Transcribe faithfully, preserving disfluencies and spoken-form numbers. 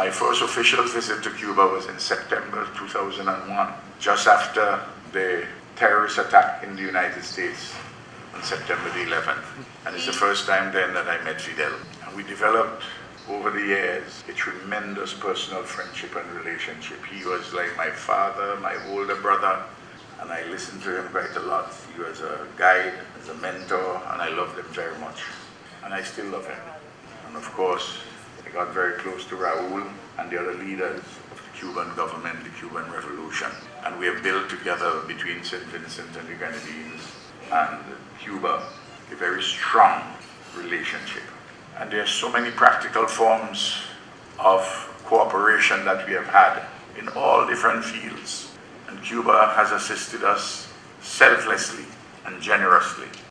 My first official visit to Cuba was in September two thousand one, just after the terrorist attack in the United States on September the eleventh. And it's the first time then that I met Fidel. And we developed, over the years, a tremendous personal friendship and relationship. He was like my father, my older brother, and I listened to him quite a lot. He was a guide, as a mentor, and I loved him very much. And I still love him. And of course, I got very close to Raul and the other leaders of the Cuban government, the Cuban Revolution. And we have built together between Saint Vincent and the Grenadines and Cuba a very strong relationship. And there are so many practical forms of cooperation that we have had in all different fields. And Cuba has assisted us selflessly and generously.